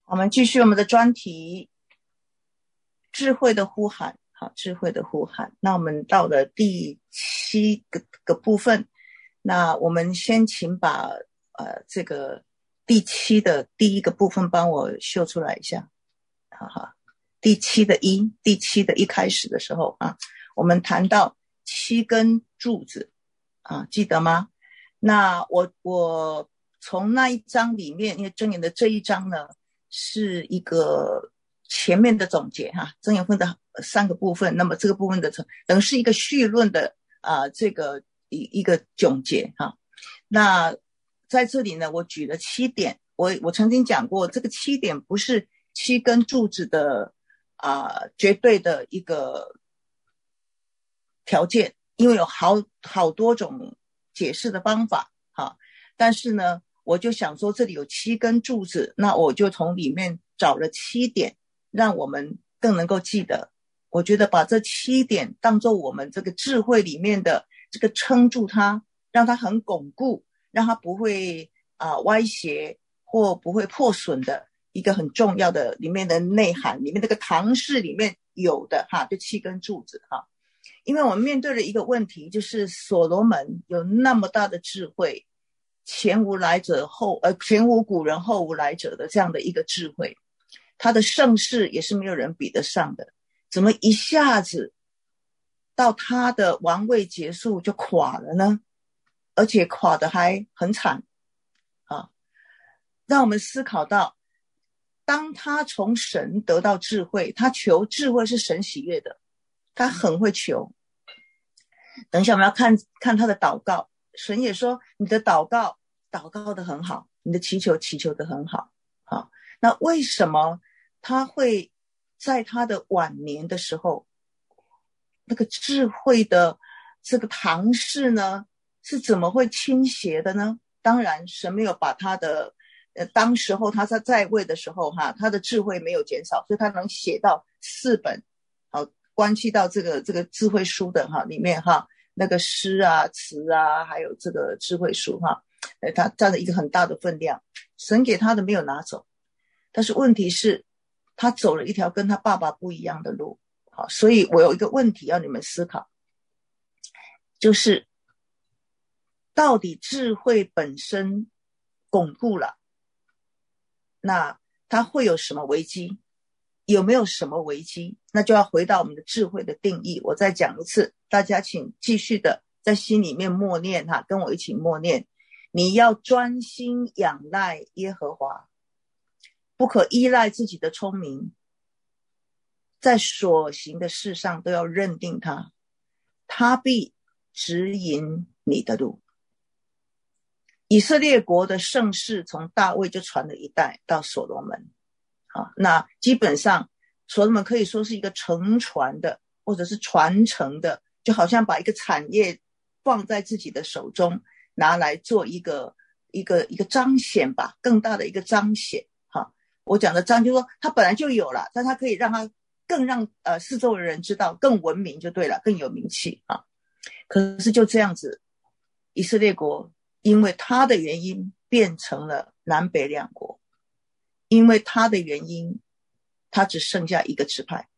我们继续我们的专题，智慧的呼喊。好，智慧的呼喊。那我们到了第7个部分，那我们先请把这个第7的第一个部分帮我秀出来一下。好好，第7的一开始的时候啊，我们谈到7根柱子啊，记得吗？那我从那一章里面，因为箴言的这一章呢是一个前面的总结哈，箴言分的3个部分，那么这个部分的等于是一个绪论的这个一个总结哈。那在这里呢，我举了7点，我曾经讲过，这个7点不是7根柱子的绝对的一个条件，因为有好多种解释的方法哈。但是呢，我就想说这里有7根柱子，那我就从里面找了7点，让我们更能够记得。我觉得把这7点当作我们这个智慧里面的这个撑住它，让它很巩固，让它不会歪斜或不会破损的一个很重要的里面的内涵，里面这个唐诗里面有的哈，就7根柱子哈。因为我们面对了一个问题，就是所罗门有那么大的智慧，前无古人后无来者的这样的一个智慧，他的盛世也是没有人比得上的，怎么一下子到他的王位结束就垮了呢？而且垮得还很惨啊！让我们思考到，当他从神得到智慧，他求智慧是神喜悦的，他很会求。等一下我们要看他的祷告，神也说你的祷告得很好，你的祈求得很好。好，那为什么他会在他的晚年的时候，那个智慧的这个唐氏呢，是怎么会倾斜的呢？当然神没有把他的当时候他在位的时候他的智慧没有减少，所以他能写到4本好关系到这个智慧书的里面那个诗词还有这个智慧书它占了一个很大的分量，神给他的没有拿走，但是问题是他走了一条跟他爸爸不一样的路。好，所以我有一个问题要你们思考，就是到底智慧本身巩固了，那它会有什么危机？有没有什么危机？那就要回到我们的智慧的定义。我再讲一次，大家请继续的在心里面默念跟我一起默念。你要专心仰赖耶和华，不可依赖自己的聪明，在所行的事上都要认定他，他必指引你的路。以色列国的盛世从大卫就传了一代到所罗门。那基本上所罗门可以说是一个承传的或者是传承的，就好像把一个产业放在自己的手中，拿来做一个彰显吧，更大的一个彰显。我讲的彰就是说他本来就有了，但他可以让他更让四周的人知道，更文明就对了，更有名气可是就这样子，以色列国因为他的原因变成了南北2国，因为他的原因他只剩下一个支派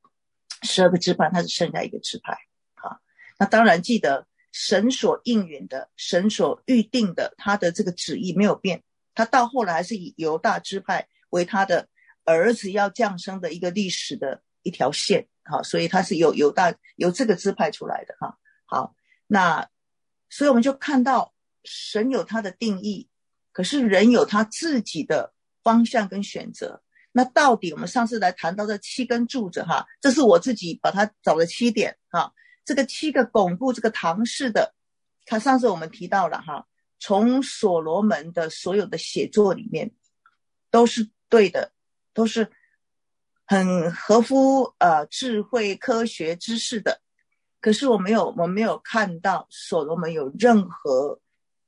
，12个支派他只剩下一个支派。那当然记得神所应允的，神所预定的，他的这个旨意没有变，他到后来还是以犹大支派为他的儿子要降生的一个历史的一条线。所以他是由这个支派出来的。好，那所以我们就看到神有他的定义，可是人有他自己的方向跟选择。那到底我们上次来谈到这7根柱子这是我自己把它找了7点这个7个巩固这个唐氏的，看上次我们提到了从所罗门的所有的写作里面都是对的，都是很合乎智慧科学知识的。可是我们没有看到所罗门有任何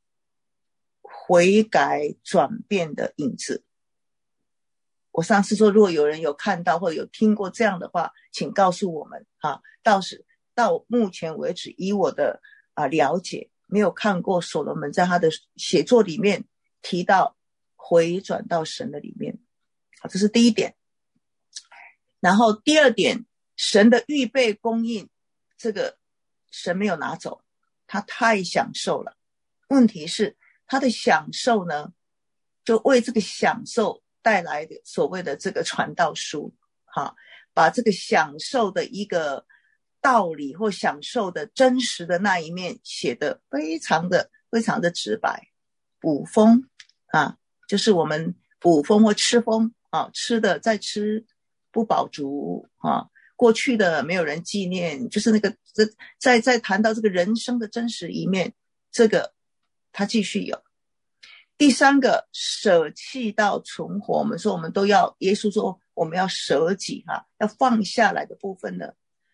悔改转变的影子。我上次说如果有人有看到或者有听过这样的话，请告诉我们到目前为止以我的了解，没有看过所罗门在他的写作里面提到回转到神的里面。 这是第一点。然后第二点，神的预备供应，这个神没有拿走，他太享受了。问题是他的享受呢，就为这个享受带来的所谓的这个传道书，把这个享受的一个道理或享受的真实的那一面写得非常的直白。捕风就是我们捕风或吃风吃的再吃不饱足过去的没有人纪念，就是那个在谈到这个人生的真实一面，这个他继续有。第三个，舍弃到存活，我们说我们都要，耶稣说我们要舍己要放下来的部分呢，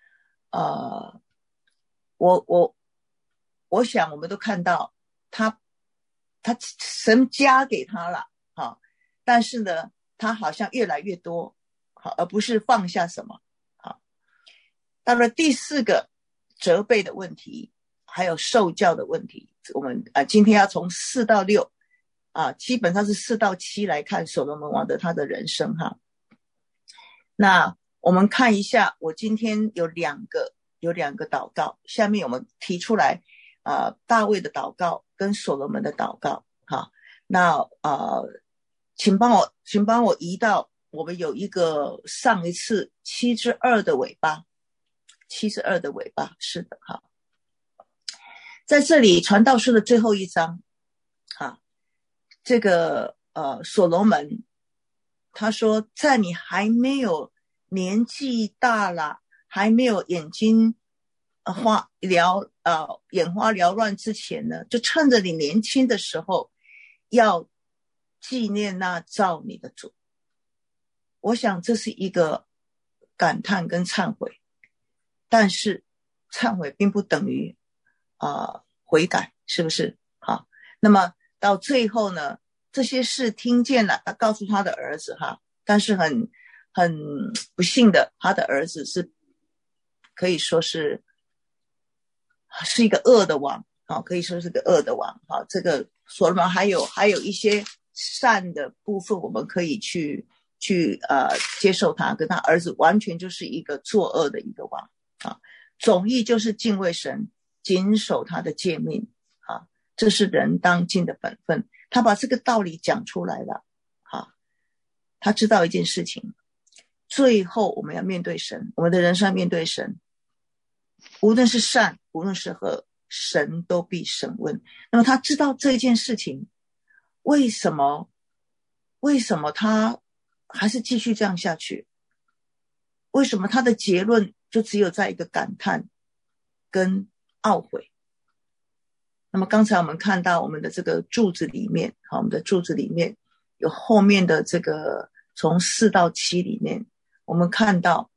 我想我们都看到他神加给他了但是呢他好像越来越多而不是放下什么到了第四个，责备的问题还有受教的问题，我们今天要从4到6基本上是4到7来看所罗门王的他的人生那我们看一下，我今天有两个祷告，下面我们提出来大卫的祷告跟所罗门的祷告那请帮我移到我们有一个上一次7:2的尾巴，7:2的尾巴，是的在这里传道书的最后一章这个所罗门他说，在你还没有年纪大了，还没有眼花缭乱之前呢，就趁着你年轻的时候要纪念那造你的主。我想这是一个感叹跟忏悔，但是忏悔并不等于悔改，是不是那么到最后呢，这些事听见了，他告诉他的儿子但是很不幸的，他的儿子是可以说是一个恶的王可以说是个恶的王这个所罗门还有一些善的部分，我们可以去接受他，跟他儿子完全就是一个作恶的一个王总意就是敬畏神，谨守他的诫命这是人当尽的本分。他把这个道理讲出来了他知道一件事情，最后我们要面对神，我们的人生面对神，无论是善无论是恶，神都必审问。那么他知道这件事情，为什么他还是继续这样下去？为什么他的结论就只有在一个感叹跟懊悔？那么刚才我们看到我们的这个柱子里面我们的柱子里面有后面的这个从4到7里面，我们看到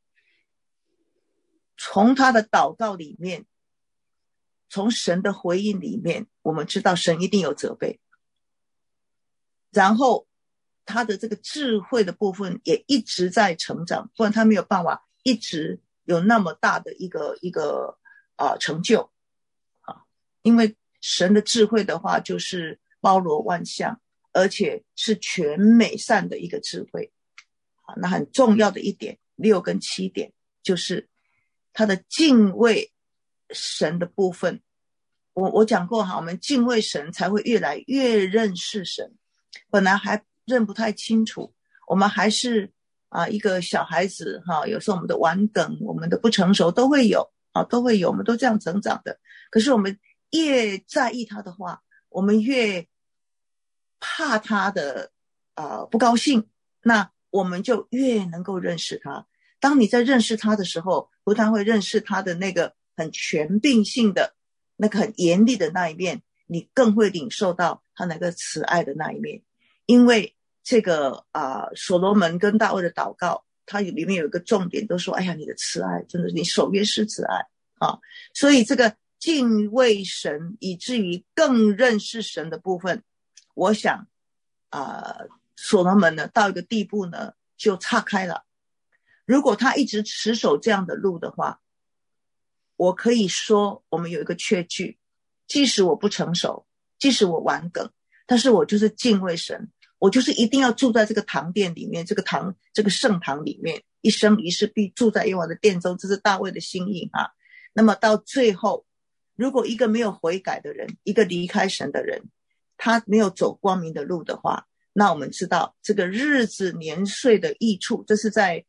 从他的祷告里面，从神的回应里面，我们知道神一定有责备，然后他的这个智慧的部分也一直在成长，不然他没有办法一直有那么大的一个成就因为神的智慧的话就是包罗万象，而且是全美善的一个智慧那很重要的一点6跟7点就是他的敬畏神的部分。我讲过我们敬畏神才会越来越认识神，本来还认不太清楚，我们还是一个小孩子有时候我们的顽梗，我们的不成熟都会有我们都这样成长的。可是我们越在意他的话，我们越怕他的不高兴，那我们就越能够认识他。当你在认识他的时候，不但会认识他的那个很全并性的那个很严厉的那一面，你更会领受到他那个慈爱的那一面。因为这个所罗门跟大卫的祷告，它里面有一个重点，都说哎呀你的慈爱真的，你守约施慈爱所以这个敬畏神以至于更认识神的部分，我想所罗门呢到一个地步呢就岔开了。如果他一直持守这样的路的话，我可以说我们有一个缺句，即使我不成熟，即使我顽梗，但是我就是敬畏神， 我就是一定要住在这个堂殿里面，这个圣堂里面，一生一世必住在耶和华的殿中，这是大卫的心意啊。那么到最后，如果一个没有悔改的人，一个离开神的人，他没有走光明的路的话，那我们知道这个日子年岁的益处，这是在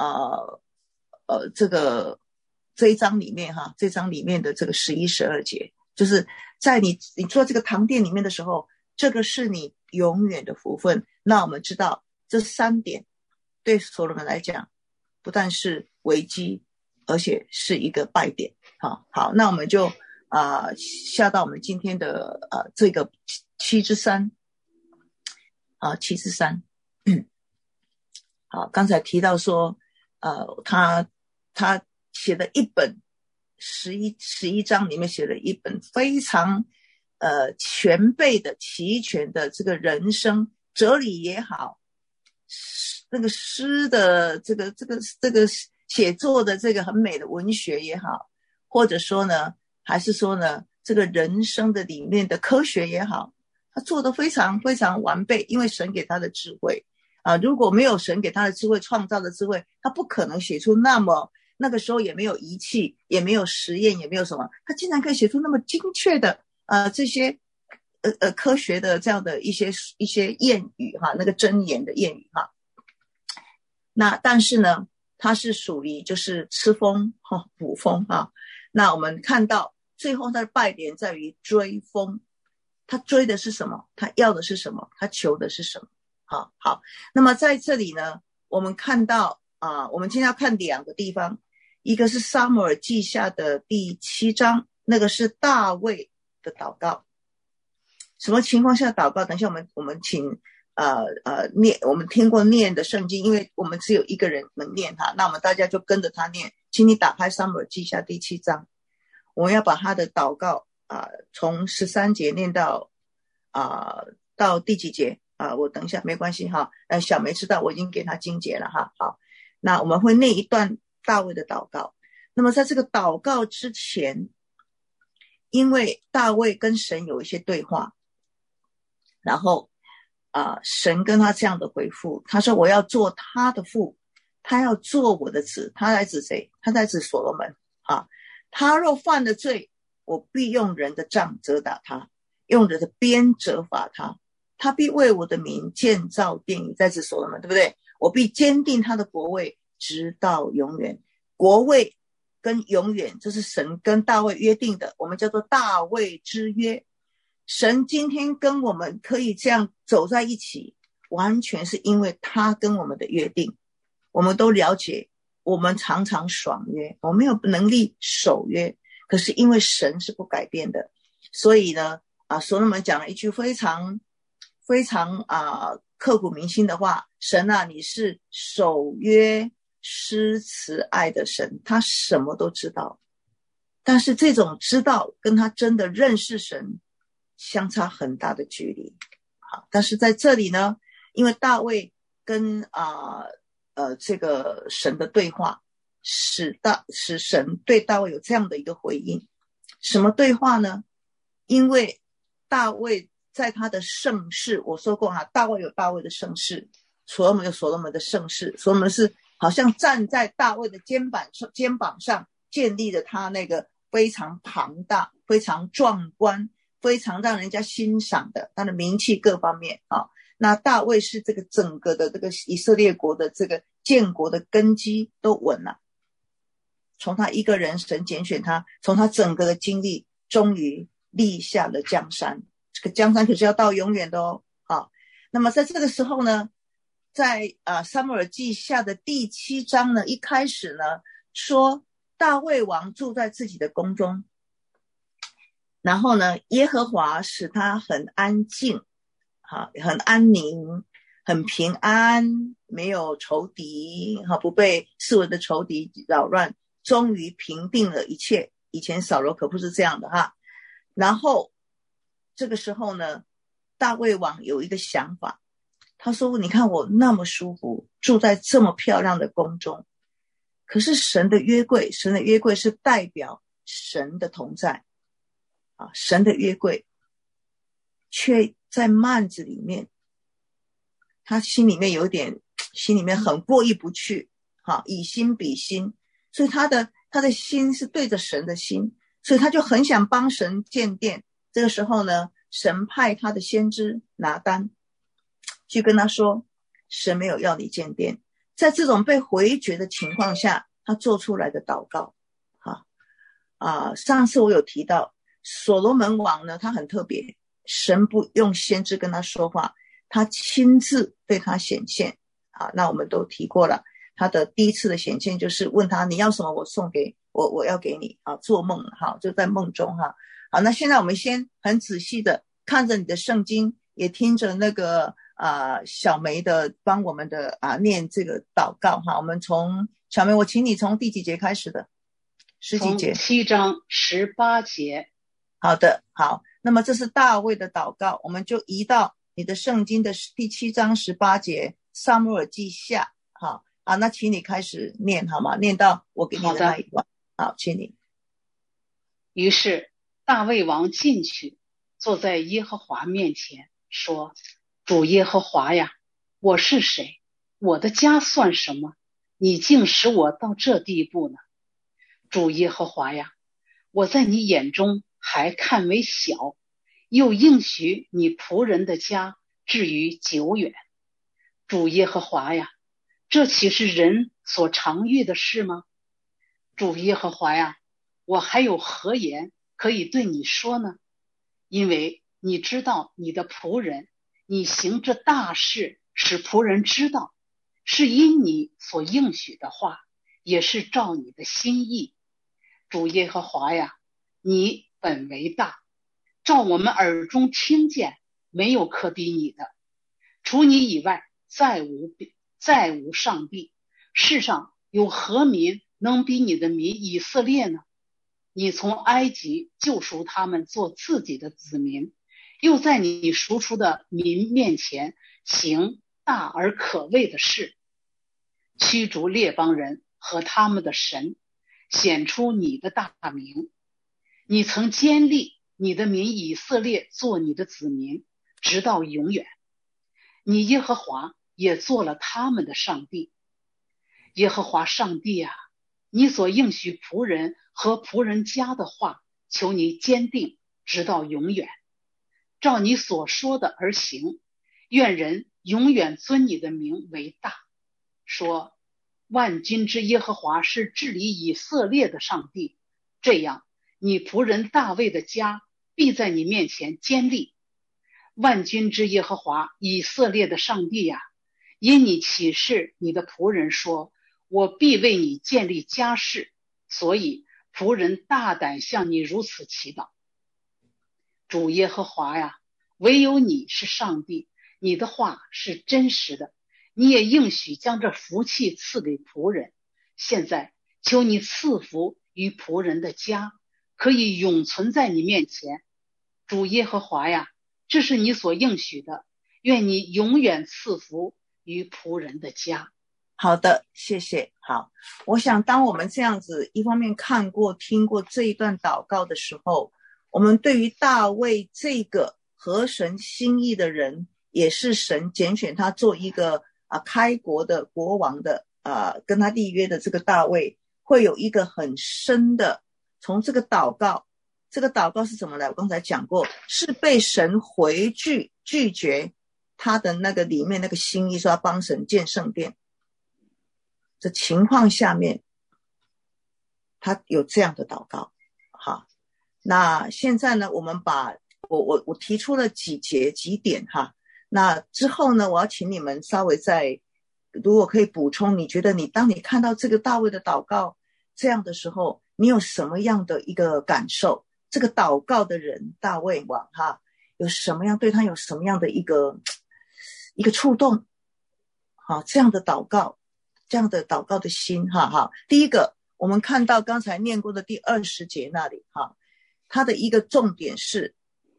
这一章里面哈，这章里面的这个11、12节，就是在你做这个堂殿里面的时候，这个是你永远的福分。那我们知道这3点对所罗门来讲，不但是危机，而且是一个败点。好，那我们就下到我们今天的这个7之37之3。好，刚才提到说他写的一本11章里面写了一本非常全备的齐全的这个人生哲理也好，那个诗的这个写作的这个很美的文学也好，或者说呢还是说呢这个人生的里面的科学也好，他做得非常非常完备，因为神给他的智慧如果没有神给他的智慧，创造的智慧，他不可能写出那个时候也没有仪器，也没有实验，也没有什么，他竟然可以写出那么精确的这些科学的这样的一些谚语那个箴言的谚语那但是呢，它是属于就是吃风捕风那我们看到最后他的败点在于追风，他追的是什么？他要的是什么？他求的是什么？好，那么在这里呢，我们看到我们今天要看2个地方，一个是撒母耳记下的第7章，那个是大卫的祷告。什么情况下祷告？等一下我们请念我们听过念的圣经，因为我们只有一个人能念它，那我们大家就跟着他念。请你打开撒母耳记下第7章，我们要把他的祷告从13节念到第几节我等一下没关系小梅知道我已经给他经节了好，那我们会念一段大卫的祷告。那么在这个祷告之前，因为大卫跟神有一些对话，然后神跟他这样的回复，他说我要做他的父，他要做我的子。他在指谁？他在指所罗门他若犯了罪，我必用人的杖责打他，用人的鞭责罚他，他必为我的名建造殿宇，在指所罗门，对不对？我必坚定他的国位直到永远。国位跟永远，这是神跟大卫约定的，我们叫做大卫之约。神今天跟我们可以这样走在一起，完全是因为他跟我们的约定。我们都了解，我们常常爽约，我们没有能力守约，可是因为神是不改变的，所以呢所罗门讲了一句非常非常刻骨铭心的话，神你是守约施慈爱的神。他什么都知道，但是这种知道跟他真的认识神相差很大的距离。但是在这里呢，因为大卫跟这个神的对话，使神对大卫有这样的一个回应。什么对话呢？因为大卫在他的盛世，我说过大卫有大卫的盛世，所罗门有所罗门的盛世。所罗门是好像站在大卫的肩膀上建立了他那个非常庞大非常壮观非常让人家欣赏的他的名气各方面那大卫是这个整个的这个以色列国的这个建国的根基都稳了，从他一个人神拣选他，从他整个的经历终于立下了江山。这个江山可是要到永远的那么在这个时候呢，在撒母耳记下的第7章呢，一开始呢说大卫王住在自己的宫中，然后呢耶和华使他很安静很安宁很平安，没有仇敌不被四围的仇敌扰乱，终于平定了一切。以前扫罗可不是这样的然后这个时候呢，大卫王有一个想法，他说你看我那么舒服住在这么漂亮的宫中，可是神的约柜是代表神的同在神的约柜却在幔子里面， 他心里面有点，心里面很过意不去，以心比心，所以他的心是对着神的心，所以他就很想帮神建殿。这个时候呢，神派他的先知拿单去跟他说，神没有要你建殿。在这种被回绝的情况下，他做出来的祷告，上次我有提到所罗门王呢，他很特别，神不用先知跟他说话，他亲自对他显现。那我们都提过了，他的第一次的显现就是问他，你要什么我送给我要给你。做梦，就在梦中。好，那现在我们先很仔细的看着你的圣经，也听着那个小梅的帮我们的念这个祷告。我们从小梅，我请你从第几节开始的？十几节。 从7章18节。 好的，好，那么这是大卫的祷告，我们就移到你的圣经的第7章18节，撒母耳记下。好，那请你开始念好吗？念到我给你的那一段。好，请你。 于是大卫王进去，坐在耶和华面前，说：主耶和华呀，我是谁？我的家算什么？你竟使我到这地步呢？主耶和华呀，我在你眼中还看为小，又应许你仆人的家至于久远。主耶和华呀，这岂是人所常遇的事吗？主耶和华呀，我还有何言可以对你说呢？因为你知道你的仆人，你行这大事使仆人知道，是因你所应许的话，也是照你的心意。主耶和华呀，你本为大，照我们耳中听见，没有可比你的。除你以外，再无上帝。世上有何民能比你的民以色列呢？你从埃及救赎他们做自己的子民，又在你赎出的民面前行大而可畏的事，驱逐列邦人和他们的神，显出你的大名。你曾坚立你的民以色列做你的子民，直到永远。你耶和华也做了他们的上帝。耶和华上帝啊，你所应许仆人和仆人家的话，求你坚定直到永远，照你所说的而行。愿人永远尊你的名为大，说万军之耶和华是治理以色列的上帝。这样你仆人大卫的家必在你面前坚立。万军之耶和华以色列的上帝呀，因你启示你的仆人说，我必为你建立家室，所以仆人大胆向你如此祈祷。主耶和华呀，唯有你是上帝，你的话是真实的，你也应许将这福气赐给仆人。现在求你赐福于仆人的家，可以永存在你面前。主耶和华呀，这是你所应许的，愿你永远赐福于仆人的家。 好的，谢谢。好，我想当我们这样子一方面看过听过这一段祷告的时候，我们对于大卫这个合神心意的人，也是神拣选他做一个开国的国王的跟他立约的这个大卫，会有一个很深的从这个祷告是怎么来？我刚才讲过，是被神回拒绝他的那个里面那个心意，说要帮神建圣殿。这情况下面，他有这样的祷告。好，那现在呢，我们把我提出了几点哈。那之后呢，我要请你们稍微再，如果可以补充，你觉得当你看到这个大卫的祷告这样的时候，你有什么样的一个感受？这个祷告的人大卫王有什么样，对他有什么样的一个触动？好，这样的祷告的心第一个，我们看到刚才念过的第20节那里他的一个重点是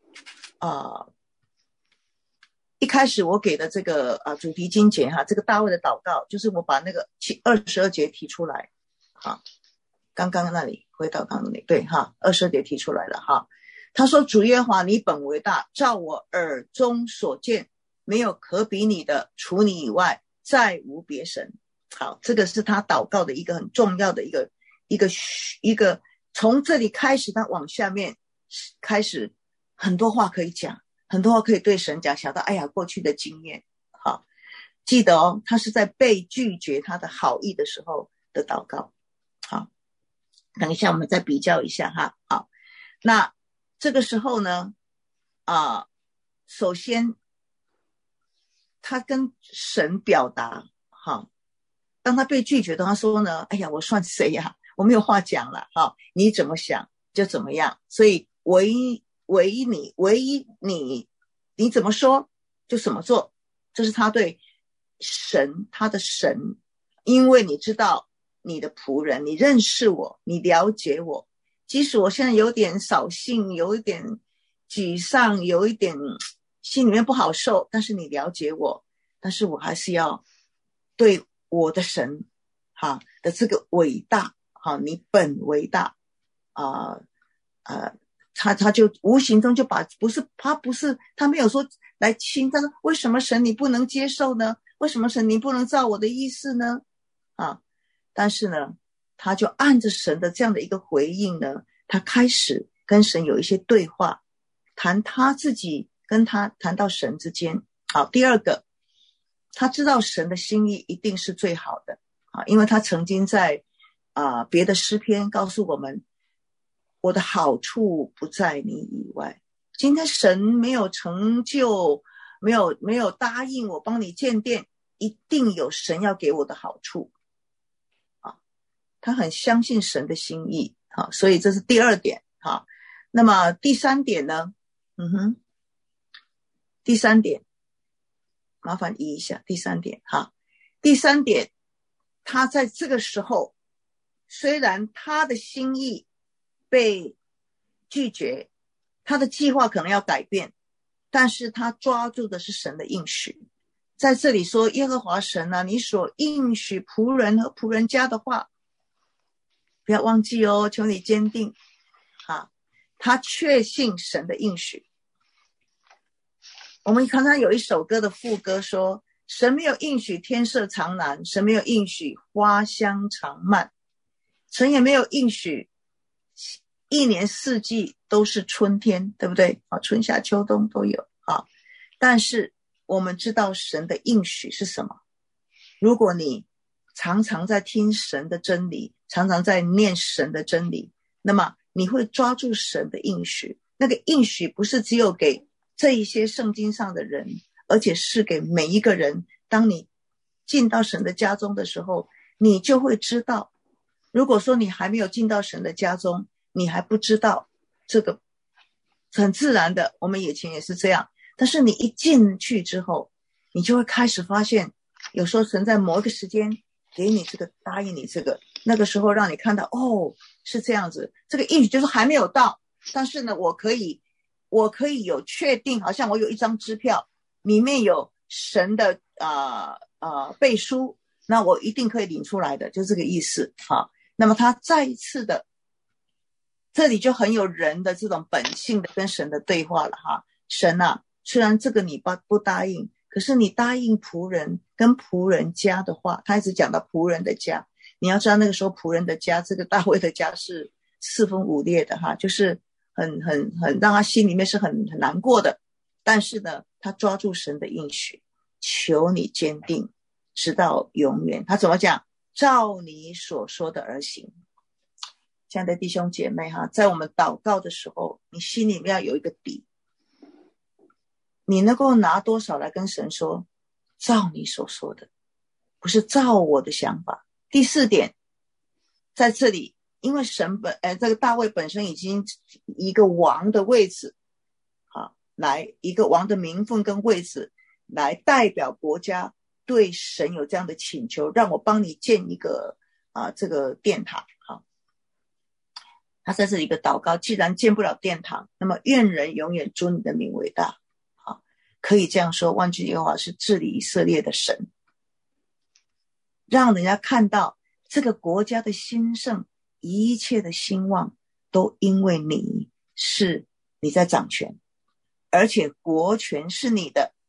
一开始我给的这个主题经节这个大卫的祷告，就是我把那个22节提出来刚刚那里回到刚刚那里，对22节提出来了他说，主耶和华你本为大，照我耳中所见， 没有可比你的，除你以外再无别神。好，这个是他祷告的一个很重要的一个从这里开始，他往下面开始很多话可以讲，很多话可以对神讲，想到哎呀过去的经验。好，记得哦，他是在被拒绝他的好意的时候的祷告。好，等一下我们再比较一下哈。好，那这个时候呢首先他跟神表达，好，当他被拒绝的他说呢，哎呀我算谁呀，我没有话讲了，好，你怎么想就怎么样，所以唯一你怎么说就怎么做，这是他对神，他的神，因为你知道你的仆人，你认识我，你了解我，即使我现在有点扫兴，有一点沮丧，有一点心里面不好受，但是你了解我，但是我还是要对我的神的这个伟大，你本伟大他就无形中就把他没有说来亲，他说为什么神你不能接受呢？为什么神你不能照我的意思呢？但是呢他就按着神的这样的一个回应呢，他开始跟神有一些对话，谈他自己跟他谈到神之间。好，第二个，他知道神的心意一定是最好的因为他曾经在别的诗篇告诉我们，我的好处不在你以外。今天神没有成就，没有答应我帮你建殿，一定有神要给我的好处他很相信神的心意所以这是第二点那么第三点呢第三点麻烦移一下，第三点第三点，他在这个时候虽然他的心意被拒绝，他的计划可能要改变，但是他抓住的是神的应许。在这里说耶和华神你所应许仆人和仆人家的话，不要忘记哦，求你坚定他确信神的应许。我们看他有一首歌的副歌说，神没有应许天色常蓝，神没有应许花香常漫，神也没有应许一年四季都是春天，对不对春夏秋冬都有但是我们知道神的应许是什么。如果你常常在听神的真理，常常在念神的真理，那么你会抓住神的应许。那个应许不是只有给这一些圣经上的人，而且是给每一个人。当你进到神的家中的时候，你就会知道。如果说你还没有进到神的家中，你还不知道这个，很自然的，我们以前也是这样。但是你一进去之后，你就会开始发现，有时候神在某一个时间给你这个，答应你这个，那个时候让你看到是这样子。这个应许就是还没有到，但是呢我可以有确定，好像我有一张支票，里面有神的背书，那我一定可以领出来的，就这个意思那么他再一次的，这里就很有人的这种本性的跟神的对话了神虽然这个你不答应，可是你答应仆人跟仆人家的话，他一直讲到仆人的家。你要知道那个时候仆人的家，这个大卫的家是四分五裂的就是很让他心里面是很难过的。但是呢他抓住神的应许，求你坚定直到永远。他怎么讲？照你所说的而行。亲爱的弟兄姐妹在我们祷告的时候，你心里面要有一个底，你能够拿多少来跟神说照你所说的，不是照我的想法。第四点，在这里因为神这个大卫本身已经一个王的位置来一个王的名分跟位置，来代表国家对神有这样的请求，让我帮你建一个这个殿堂他在这里一个祷告，既然建不了殿堂，那么愿人永远尊你的名为大可以这样说，万军耶和华是治理以色列的神，让人家看到这个国家的兴盛，一切的兴旺都因为你在掌权，而且国权是你的，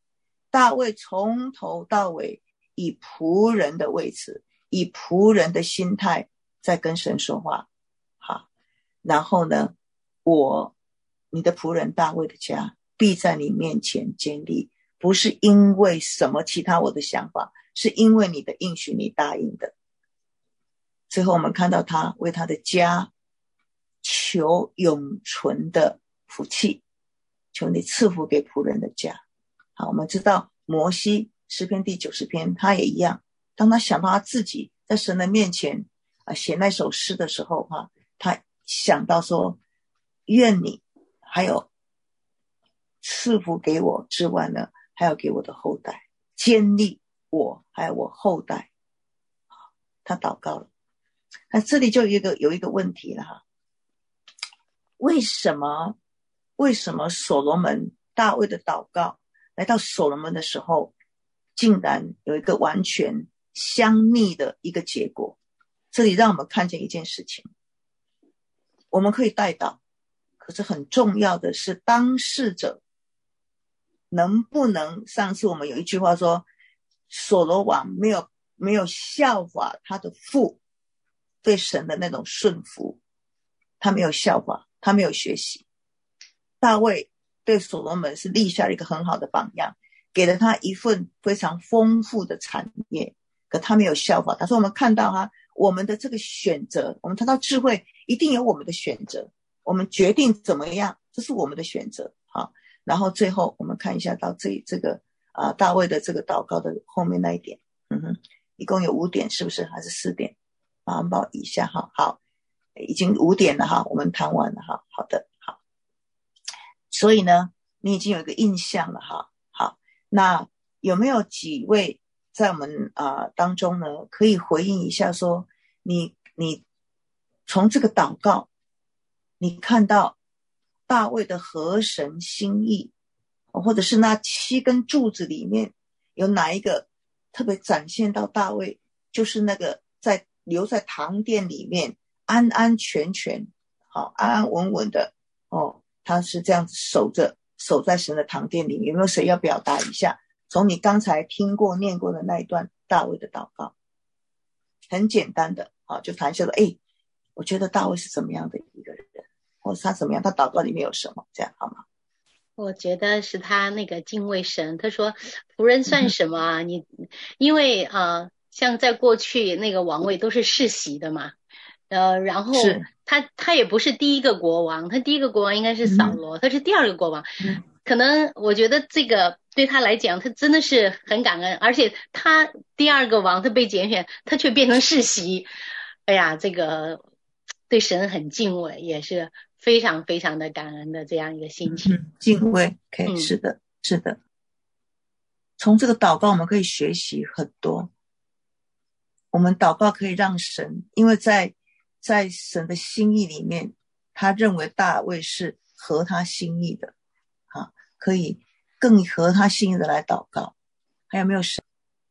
大卫从头到尾以仆人的位置，以仆人的心态在跟神说话。好，然后呢，你的仆人大卫的家必在你面前坚立，不是因为什么其他我的想法，是因为你的应许，你答应的。最后我们看到他为他的家求永存的福气，求你赐福给仆人的家。好，我们知道摩西诗篇第90篇他也一样，当他想到他自己在神的面前写那首诗的时候他想到说，愿你还有赐福给我之外呢，还要给我的后代，坚立我还有我后代。他祷告了。那这里就有一个问题了哈，为什么所罗门大卫的祷告来到所罗门的时候，竟然有一个完全相逆的一个结果？这里让我们看见一件事情，我们可以代祷，可是很重要的是当事者能不能，上次我们有一句话说，所罗王没有效法他的父对神的那种顺服，他没有效法，他没有学习。大卫对所罗门是立下了一个很好的榜样，给了他一份非常丰富的产业，可他没有效法。他说我们看到我们的这个选择，我们谈到智慧一定有我们的选择，我们决定怎么样，这是我们的选择。好，然后最后我们看一下到这个大卫的这个祷告的后面那一点，一共有5点，是不是？还是4点？麻烦帮我移一下哈。好，已经5点了哈，我们谈完了哈。好的，好。所以呢，你已经有一个印象了哈。好，那有没有几位在我们当中呢，可以回应一下说，你从这个祷告，你看到大卫的合神心意，或者是那7根柱子里面有哪一个特别展现到大卫，就是那个留在堂殿里面安安全全，好，安安稳稳的他是这样子守在神的堂殿里面。有没有谁要表达一下，从你刚才听过念过的那一段大卫的祷告？很简单的就谈一下说，我觉得大卫是怎么样的一个人，或者他怎么样，他祷告里面有什么，这样好吗？ 我觉得是他那个敬畏神。他说仆人算什么啊？因为像在过去那个王位都是世袭的嘛，然后他也不是第一个国王，他第一个国王应该是扫罗，他是第2个国王。可能我觉得这个对他来讲，他真的是很感恩，而且他第2个王他被拣选，他却变成世袭。哎呀，这个对神很敬畏，也是非常非常的感恩的这样一个心情。 敬畏，OK，是的，是的。从这个祷告我们可以学习很多。我们祷告可以让神，因为在神的心意里面，他认为大卫是合他心意的可以更合他心意的来祷告。还有没有神？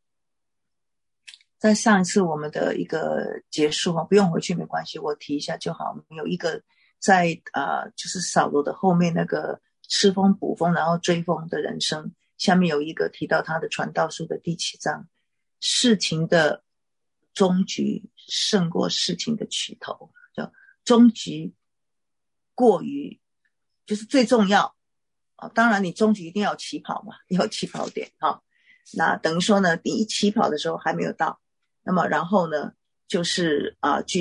在上一次我们的一个结束不用回去没关系，我提一下就好。我们有一个在就是扫罗的后面那个吃风捕风然后追风的人生，下面有一个提到他的传道书的第7章，事情的终局胜过事情的起头，叫终局过于就是最重要当然你终局一定要起跑嘛，要有起跑点那等于说呢，第一起跑的时候还没有到，那么然后呢就是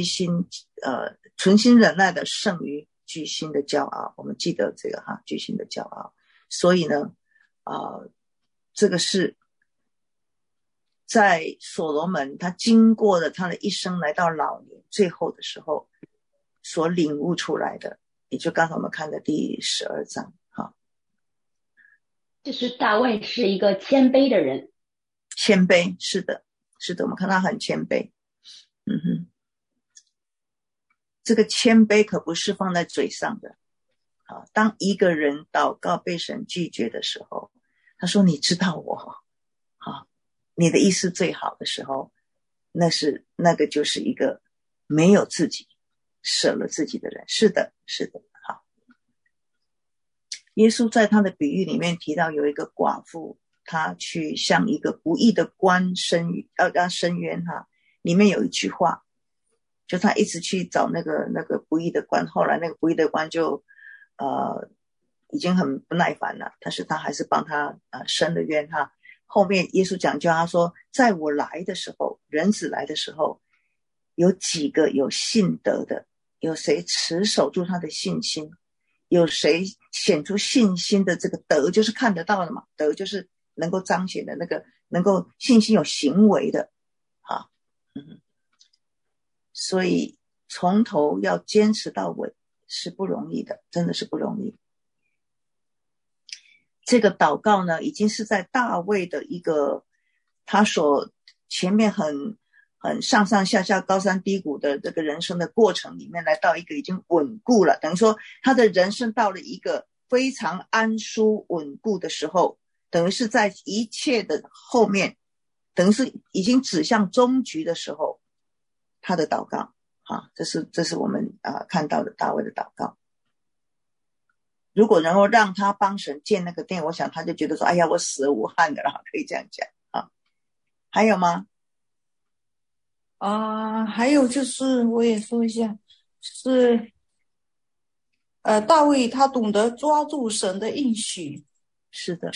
存心忍耐的胜于居心的骄傲。我们记得这个居心的骄傲。所以呢这个是在所罗门他经过了他的一生来到老年最后的时候所领悟出来的，也就刚才我们看的第12章就是大卫是一个谦卑的人。 谦卑，是的，是的，我们看他很谦卑。这个谦卑可不是放在嘴上的当一个人祷告被神拒绝的时候，他说你知道我你的意思最好的时候，那个就是一个没有自己舍了自己的人。是的，是的。好，耶稣在他的比喻里面提到有一个寡妇他去向一个不义的官要申冤哈，里面有一句话，就他一直去找那个不义的官，后来那个不义的官就已经很不耐烦了，但是他还是帮他申了冤哈。后面耶稣讲究他说，在我来的时候，人子来的时候，有几个有信德的，有谁持守住他的信心，有谁显出信心的这个德，就是看得到的嘛，德就是能够彰显的那个，能够信心有行为的啊。所以从头要坚持到尾是不容易的，真的是不容易。这个祷告呢，已经是在大卫的一个他所前面很上上下下高山低谷的这个人生的过程里面，来到一个已经稳固了，等于说他的人生到了一个非常安舒稳固的时候，等于是在一切的后面，等于是已经指向终局的时候，他的祷告啊，这是我们看到的大卫的祷告。如果能够让他帮神建那个殿，我想他就觉得说，哎呀，我死而无憾的了，可以这样讲啊。还有吗？ 还有就是我也说一下，是大卫他懂得抓住神的应许。 是的，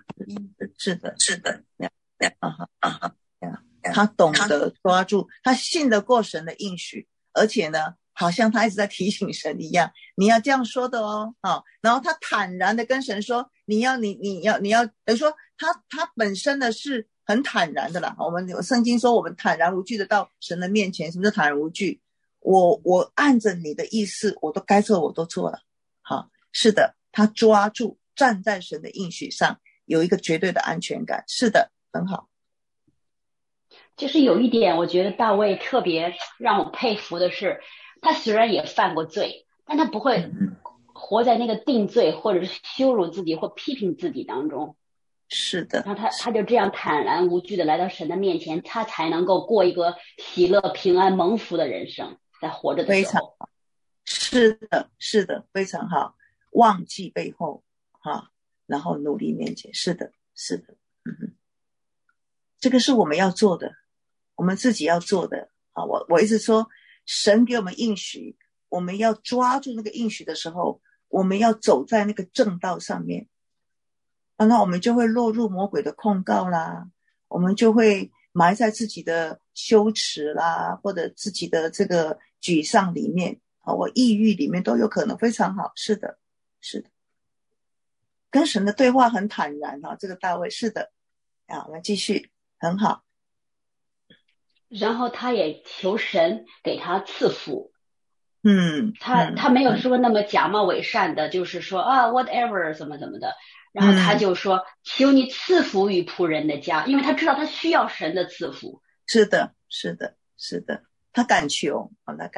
他懂得抓住，他信得过神的应许，而且呢，好像他一直在提醒神一样，你要这样说的哦，然后他坦然的跟神说，你要，等于说他本身呢是很坦然的啦。我们有圣经说，我们坦然无惧的到神的面前。什么叫坦然无惧？我按着你的意思，我都该做我都做了。好，是的，他抓住，站在神的应许上，有一个绝对的安全感。是的，很好。 就是有一点我觉得大卫特别让我佩服的是，他虽然也犯过罪，但他不会活在那个定罪或者是羞辱自己或批评自己当中。 是的， 然后他就这样坦然无惧的来到神的面前，他才能够过一个喜乐平安蒙福的人生，在活着的时候。非常好， 是的，非常好。忘记背后然后努力面前。是的，这个是我们要做的，我们自己要做的我一直说，神给我们应许，我们要抓住那个应许的时候，我们要走在那个正道上面，那我们就会落入魔鬼的控告啦，我们就会埋在自己的羞耻啦，或者自己的这个沮丧里面我抑郁里面都有可能。非常好，是的，跟神的对话很坦然这个大卫。是的我们继续，很好。 然后他也求神给他赐福。他没有说那么假冒伪善的，就是说whatever 怎么的，然后他就说求你赐福于仆人的家，因为他知道他需要神的赐福。 是的，他敢求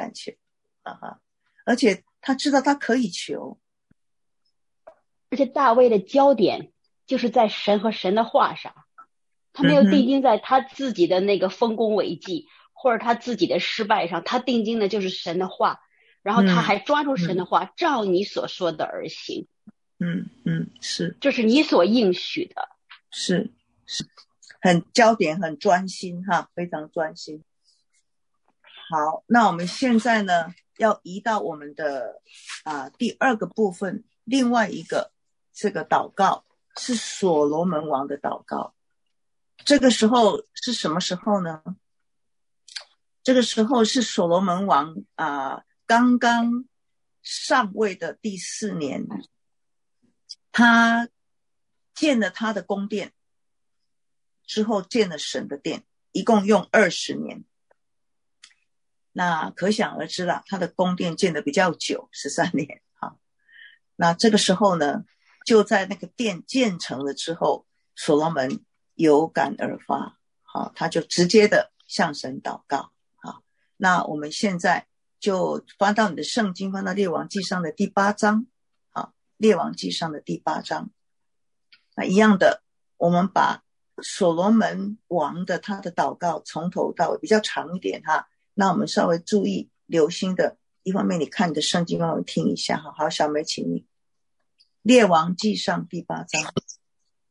而且他知道他可以求， 而且大卫的焦点就是在神和神的话上，他没有定睛在他自己的那个丰功伟绩或者他自己的失败上，他定睛的就是神的话，然后他还抓住神的话，照你所说的而行。 是， 这是你所应许的。 是很焦点，很专心非常专心。好，那我们现在呢要移到我们的第二个部分，另外一个这个祷告是所罗门王的祷告。这个时候是什么时候呢？这个时候是所罗门王刚刚上位的第4年，他建了他的宫殿之后，建了神的殿，一共用20年。那可想而知了，他的宫殿建得比较久，13年那这个时候呢，就在那个殿建成了之后，所罗门有感而发他就直接的向神祷告那我们现在就翻到你的圣经，翻到列王纪上的第8章列王纪上的第8章。那一样的，我们把所罗门王的他的祷告从头到尾比较长一点那我们稍微注意留心的，一方面你看你的圣经，帮我听一下好，小梅请你。列王纪上第8章。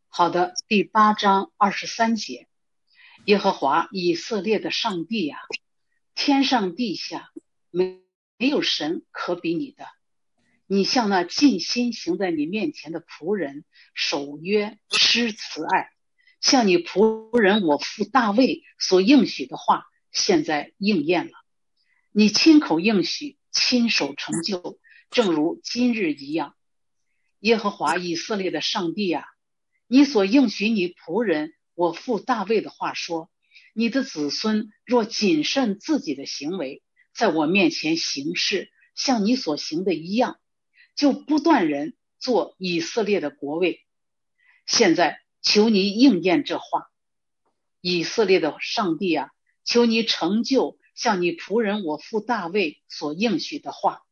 好的，第8章23节，耶和华以色列的上帝呀，天上地下没有神可比你的。你向那尽心行在你面前的仆人守约施慈爱，向你仆人我父大卫所应许的话，现在应验了。你亲口应许，亲手成就，正如今日一样。耶和华以色列的上帝啊，你所应许你仆人我父大卫的话说，你的子孙若谨慎自己的行为，在我面前行事，像你所行的一样，就不断人做以色列的国位。现在求你应验这话，以色列的上帝啊，求你成就像你仆人我父大卫所应许的话。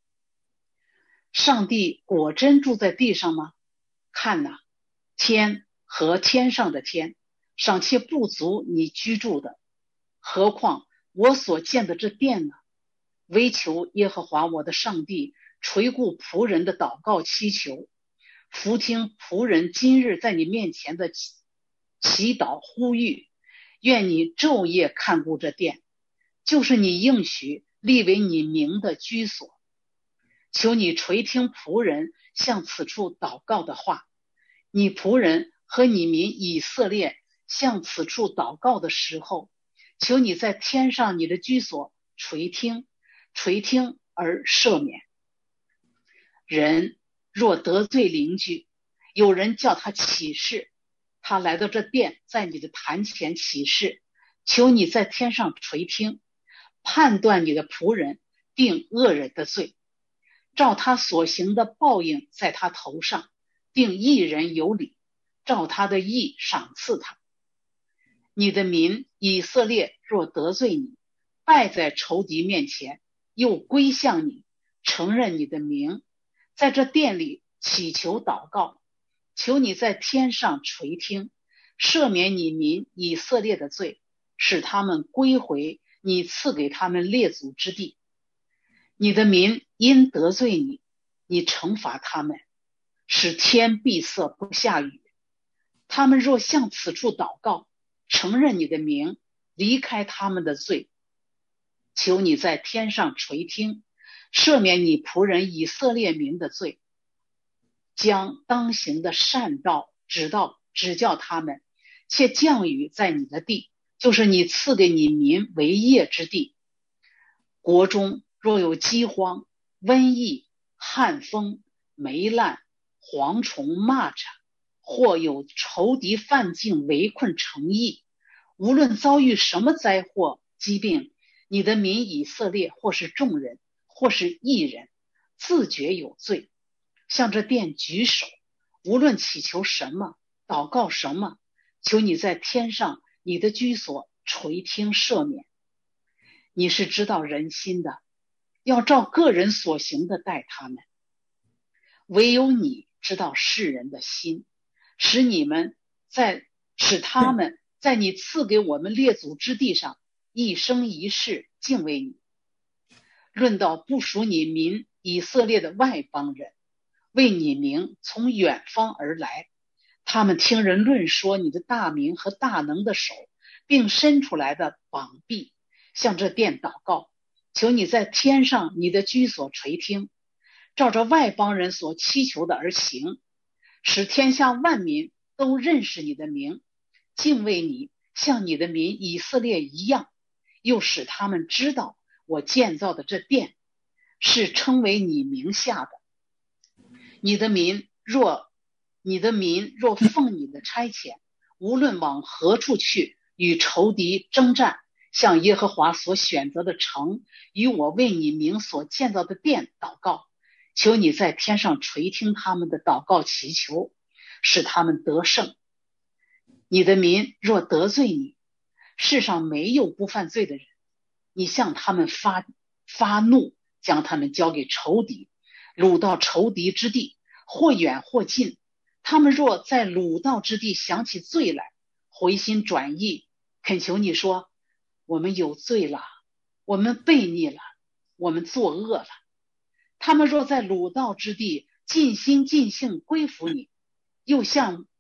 上帝果真住在地上吗？看哪，天和天上的天尚且不足你居住的，何况我所建的这殿呢？唯求耶和华我的上帝垂顾仆人的祷告祈求，俯听仆人今日在你面前的祈祷呼吁，愿你昼夜看顾这殿，就是你应许立为你名的居所。求你垂听仆人向此处祷告的话，你仆人和你民以色列向此处祷告的时候，求你在天上你的居所垂听而赦免。人若得罪邻居，有人叫他起誓，他来到这殿，在你的坛前起誓，求你在天上垂听，判断你的仆人，定恶人的罪，照他所行的报应在他头上，定义人有理，照他的义赏赐他。你的民以色列若得罪你，败在仇敌面前，又归向你，承认你的名，在这殿里祈求祷告，求你在天上垂听，赦免你民以色列的罪，使他们归回你赐给他们列祖之地。你的民因得罪你，你惩罚他们，使天闭塞不下雨。他们若向此处祷告，承认你的名，离开他们的罪，求你在天上垂听，赦免你仆人以色列民的罪，将当行的善道指教他们，且降雨在你的地，就是你赐给你民为业之地。国中若有饥荒、瘟疫、旱风、霉烂、蝗虫、蚂蚱，或有仇敌犯境围困城邑，无论遭遇什么灾祸疾病，你的民以色列或是众人或是一人自觉有罪，向这殿举手，无论祈求什么祷告什么，求你在天上你的居所垂听赦免。你是知道人心的，要照个人所行的待他们，唯有你知道世人的心，使他们在你赐给我们列祖之地上一生一世敬畏你。论到不属你民以色列的外邦人，为你名从远方而来，他们听人论说你的大名和大能的手，并伸出来的膀臂，向这殿祷告，求你在天上你的居所垂听，照着外邦人所祈求的而行，使天下万民都认识你的名，敬畏你，像你的民以色列一样，又使他们知道我建造的这殿是称为你名下的。你的民若奉你的差遣，无论往何处去，与仇敌征战，向耶和华所选择的城，与我为你名所建造的殿祷告，求你在天上垂听他们的祷告祈求，使他们得胜。你的民若得罪你，世上没有不犯罪的人，你向他们发怒，将他们交给仇敌，掳到仇敌之地，或远或近。他们若在掳到之地想起罪来，回心转意，恳求你说，我们有罪了，我们悖逆了，我们作恶了。他们若在掳到之地尽心尽性归服你，又向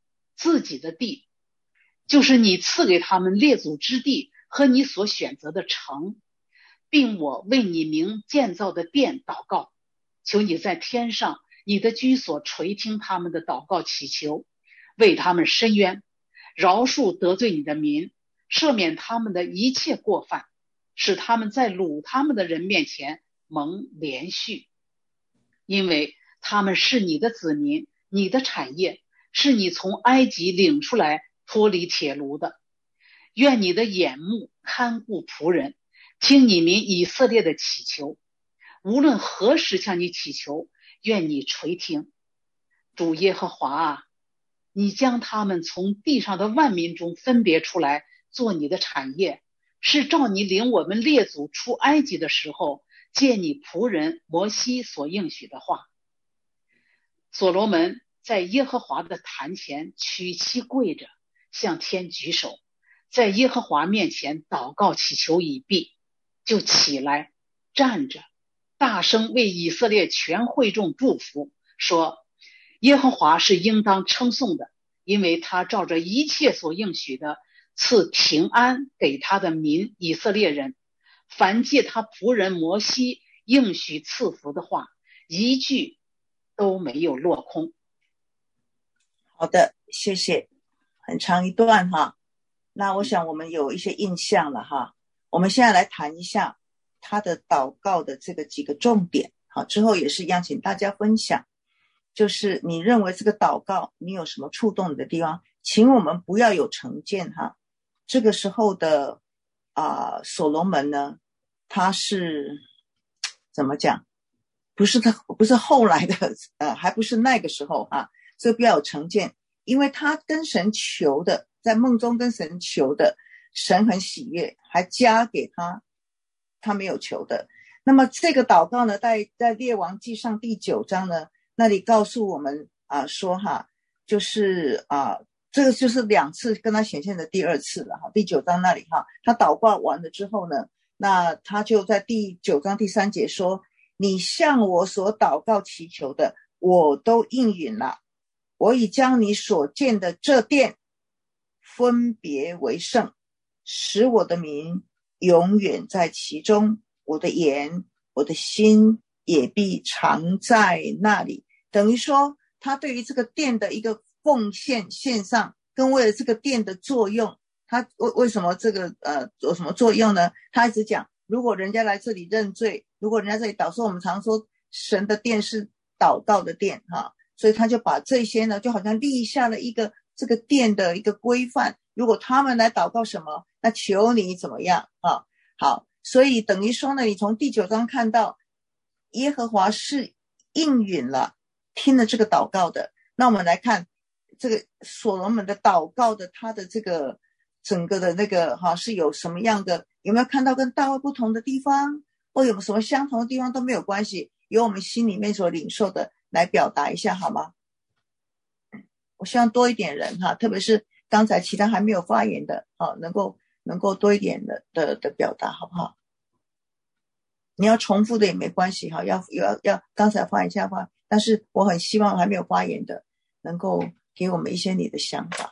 自己的地，就是你赐给他们列祖之地和你所选择的城，并我为你名建造的殿祷告，求你在天上你的居所垂听他们的祷告祈求，为他们伸冤，饶恕得罪你的民，赦免他们的一切过犯，使他们在掳他们的人面前蒙怜恤，因为他们是你的子民，你的产业，是你从埃及领出来脱离铁炉的。愿你的眼目看顾仆人，听你民以色列的祈求，无论何时向你祈求，愿你垂听。主耶和华啊，你将他们从地上的万民中分别出来做你的产业，是照你领我们列祖出埃及的时候借你仆人摩西所应许的话。所罗门在耶和华的坛前屈膝跪着，向天举手，在耶和华面前祷告祈求已毕，就起来站着，大声为以色列全会众祝福，说耶和华是应当称颂的，因为他照着一切所应许的赐平安给他的民以色列人，凡借他仆人摩西应许赐福的话，一句都没有落空。 好的，谢谢，很长一段哈。那我想我们有一些印象了哈。我们现在来谈一下他的祷告的这个几个重点，好，之后也是一样，请大家分享，就是你认为这个祷告你有什么触动你的地方，请我们不要有成见哈。这个时候的所罗门呢，他是怎么讲？不是后来的还不是那个时候啊，所以不要有成见，因为他跟神求的，在梦中跟神求的，神很喜悦，还加给他没有求的。那么这个祷告呢，在列王记上第9章呢，那里告诉我们说哈，就是这个就是2次跟他显现的第2次了哈。第9章那里哈，他祷告完了之后呢，那他就在第9章第3节说，你向我所祷告祈求的，我都应允了。我已将你所建的这殿分别为圣，使我的名永远在其中，我的眼我的心也必常在那里。等于说他对于这个殿的一个奉献献上，跟为了这个殿的作用，他为什么这个有什么作用呢？他一直讲，如果人家来这里认罪，如果人家这里祷告，我们常说神的殿是祷告的殿哈，所以他就把这些呢，就好像立下了一个这个殿的一个规范，如果他们来祷告什么，那求你怎么样啊？好，所以等于说呢，你从第9章看到耶和华是应允了，听了这个祷告的。那我们来看这个所罗门的祷告的他的这个整个的那个是有什么样的，有没有看到跟大卫不同的地方，或有什么相同的地方都没有关系，由我们心里面所领受的来表达一下好吗？我希望多一点人特别是刚才其他还没有发言的能够多一点的表达好不好？你要重复的也没关系要刚才发言下发，但是我很希望还没有发言的能够给我们一些你的想法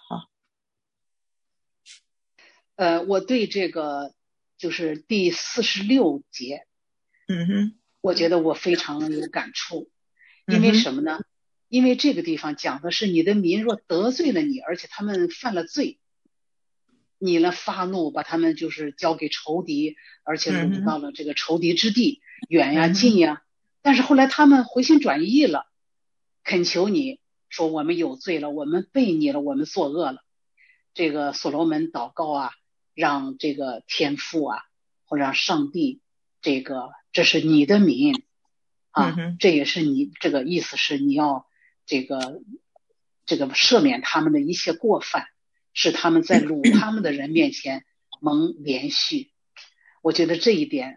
我对这个就是第46节我觉得我非常有感触。因为什么呢？因为这个地方讲的是你的民若得罪了你，而且他们犯了罪，你呢发怒把他们就是交给仇敌，而且掳到了这个仇敌之地，远呀近呀。但是后来他们回心转意了，恳求你说我们有罪了，我们背你了，我们作恶了。这个所罗门祷告让这个天父或者让上帝这是你的民这也是你这个意思，是你要这个赦免他们的一切过犯，使他们在掳他们的人面前蒙怜恤。我觉得这一点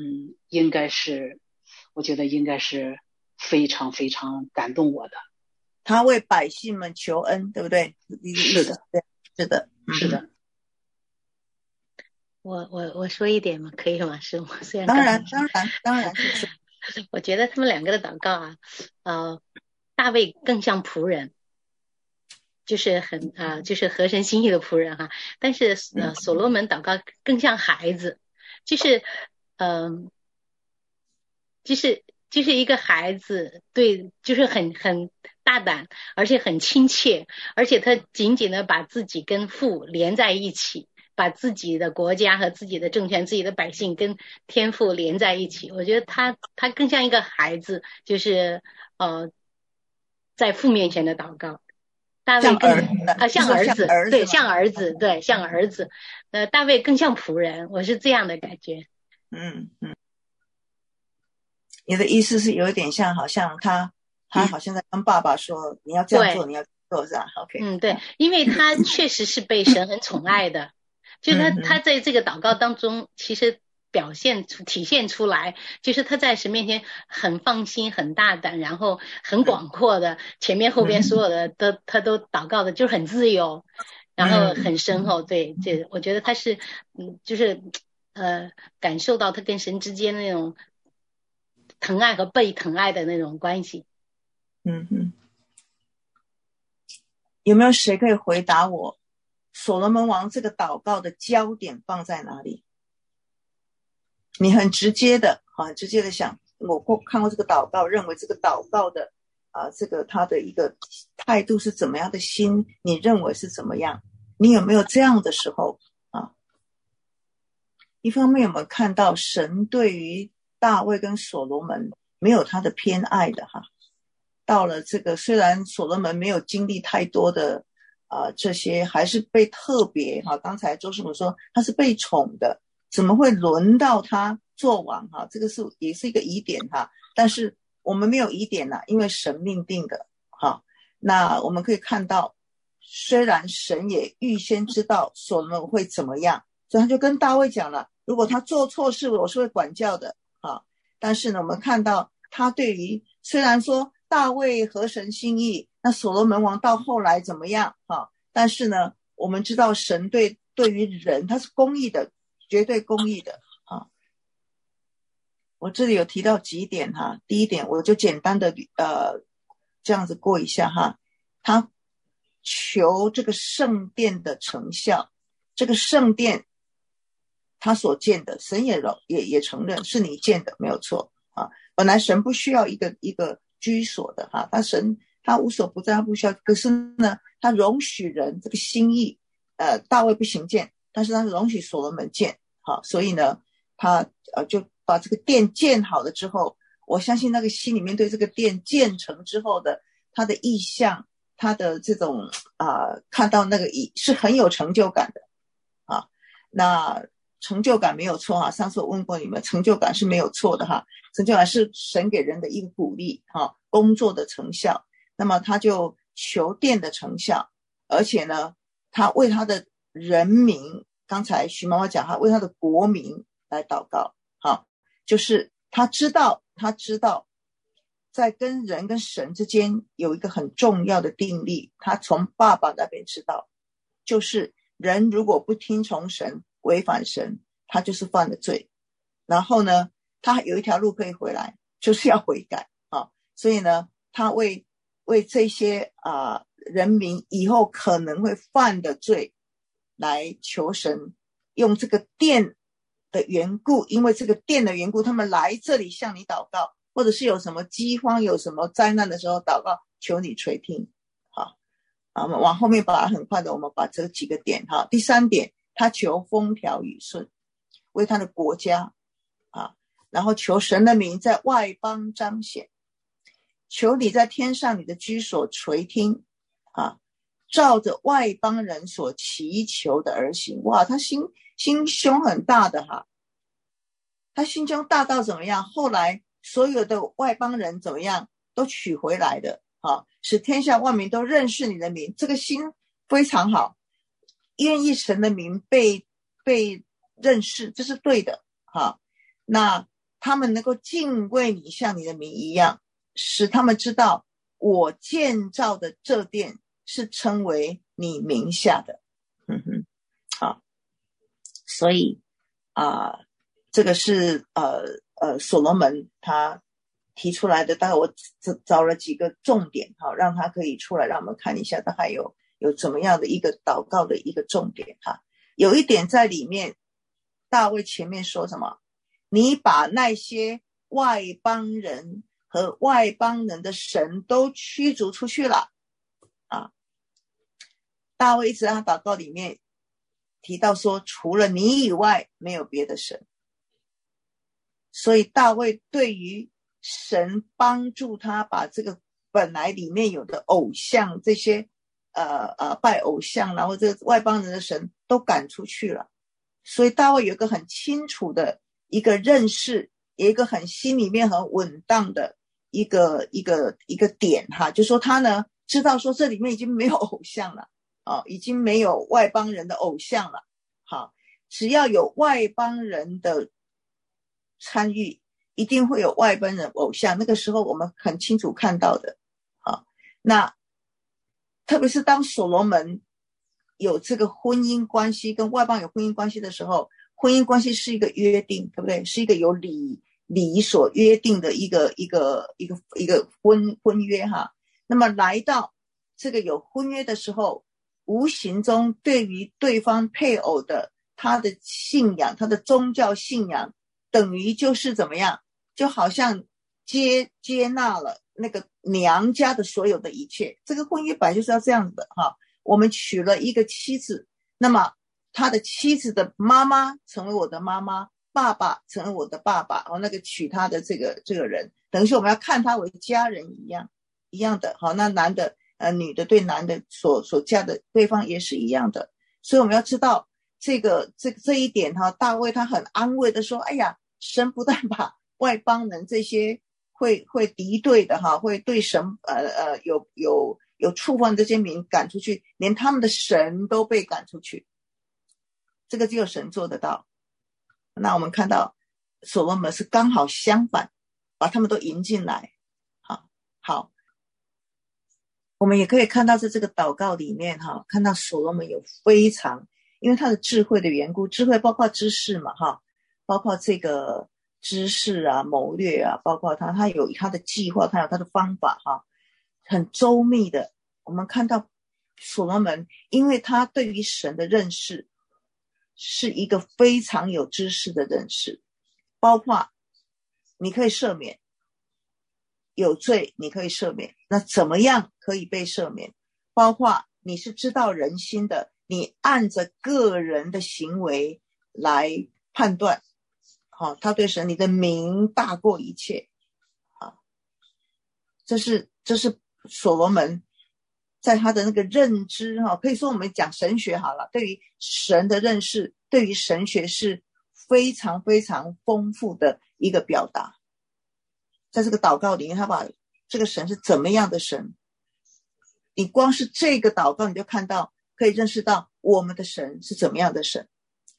我觉得应该是非常非常感动我的。 他为百姓们求恩，对不对？ 是的， 是的， 是的。 我说一点吗？可以吗？师母？虽然当然我觉得他们两个的祷告大卫更像仆人， 就是就是合神心意的仆人哈。但是所罗门祷告更像孩子，就是就是一个孩子，对，就是很大胆，而且很亲切，而且他紧紧的把自己跟父连在一起，把自己的国家和自己的政权、自己的百姓跟天父连在一起。我觉得他更像一个孩子，就是在父面前的祷告。大卫像儿子，对，像儿子，对，像儿子。大卫更像仆人，我是这样的感觉。 你的意思是有一点像，好像他好像在跟爸爸说，你要这样做，你要做，是吧 ？OK。 对，因为他确实是被神很宠爱的，就是他在这个祷告当中，其实体现出来，就是他在神面前很放心、很大胆，然后很广阔的，前面后边所有的他都祷告的，就是很自由，然后很深厚。对，我觉得他是就是感受到他跟神之间那种疼爱和被疼爱的那种关系。 有没有谁可以回答我，所罗门王这个祷告的焦点放在哪里？你很直接的想，我看过这个祷告，认为这个祷告的这个他的一个态度是怎么样的心，你认为是怎么样？你有没有这样的时候啊？一方面有没有看到神对于大卫跟所罗门没有他的偏爱的哈？到了这个虽然所罗门没有经历太多的这些，还是被特别刚才周师傅说他是被宠的，怎么会轮到他做王这个也是一个疑点但是我们没有疑点因为神命定的那我们可以看到，虽然神也预先知道所罗门会怎么样，所以他就跟大卫讲了，如果他做错事我是会管教的但是呢我们看到他对于虽然说大卫合神心意，那所罗门王到后来怎么样但是呢我们知道神对于人他是公义的，绝对公义的我这里有提到几点第一点我就简单的这样子过一下他求这个圣殿的成效，这个圣殿他所建的，神也承认是你建的，没有错本来神不需要一个居所的他无所不在，他不需要，可是呢他容许人这个心意大卫不行建，但是他容许所罗门建所以呢他就把这个殿建好了之后，我相信那个心里面对这个殿建成之后的他的意象，他的这种看到那个是很有成就感的那成就感没有错上次我问过你们，成就感是没有错的成就感是神给人的一个鼓励工作的成效。那么他就求殿的成效，而且呢他为他的人民，刚才徐妈妈讲他为他的国民来祷告就是他知道在跟人跟神之间有一个很重要的定力，他从爸爸那边知道，就是人如果不听从神，违反神，他就是犯了罪，然后呢他有一条路可以回来，就是要悔改所以呢他为这些人民以后可能会犯的罪来求神，用这个殿的缘故，因为这个殿的缘故，他们来这里向你祷告，或者是有什么饥荒有什么灾难的时候祷告，求你垂听我们往后面把它很快的我们把这几个点第三点，他求风调雨顺，为他的国家然后求神的名在外邦彰显，求你在天上你的居所垂听照着外邦人所祈求的而行。哇，他心胸很大的他心胸大到怎么样，后来所有的外邦人怎么样都取回来的使天下万民都认识你的名，这个心非常好，愿意神的名被认识，这是对的那他们能够敬畏你，像你的名一样，使他们知道我建造的这殿是称为你名下的所以这个是所罗门他提出来的，大概我找了几个重点让他可以出来让我们看一下，大概有有怎么样的一个祷告的一个重点哈。有一点在里面，大卫前面说什么？你把那些外邦人和外邦人的神都驱逐出去了啊。大卫一直在他祷告里面提到说，除了你以外没有别的神。所以大卫对于神帮助他把这个本来里面有的偶像，这些拜偶像，然后这个外邦人的神都赶出去了。所以大卫有一个很清楚的一个认识，有一个很心里面很稳当的一个点哈，就说他呢知道说这里面已经没有偶像了已经没有外邦人的偶像了。好，只要有外邦人的参与，一定会有外邦人偶像，那个时候我们很清楚看到的。好，那特别是当所罗门有这个婚姻关系，跟外邦有婚姻关系的时候，婚姻关系是一个约定，对不对？是一个有礼仪所约定的一个婚约哈。那么来到这个有婚约的时候，无形中对于对方配偶的他的信仰，他的宗教信仰，等于就是怎么样，就好像接纳了那个娘家的所有的一切。这个婚约本来就是要这样子的哈。我们娶了一个妻子，那么他的妻子的妈妈成为我的妈妈，爸爸成为我的爸爸，那个娶他的这个人，等于是我们要看他为家人一样的。好，那男的女的对男的所嫁的对方也是一样的。所以我们要知道这一点哈，大卫他很安慰的说，哎呀，神不但把外邦人这些会敌对的哈，会对神有触犯这些民赶出去，连他们的神都被赶出去，这个只有神做得到。那我们看到所罗门是刚好相反，把他们都迎进来。好，我们也可以看到在这个祷告里面哈，看到所罗门有非常，因为他的智慧的缘故，智慧包括知识嘛哈，包括这个知识啊、谋略啊，包括他有他的计划，他有他的方法哈，很周密的。我们看到所罗门，因为他对于神的认识是一个非常有知识的认识，包括你可以赦免，有罪你可以赦免，那怎么样可以被赦免？包括你是知道人心的，你按着个人的行为来判断。好，他对神，你的名大过一切。好，这是所罗门在他的那个认知可以说我们讲神学好了，对于神的认识，对于神学是非常非常丰富的一个表达。在这个祷告里面，他把这个神是怎么样的神，你光是这个祷告你就看到，可以认识到我们的神是怎么样的神。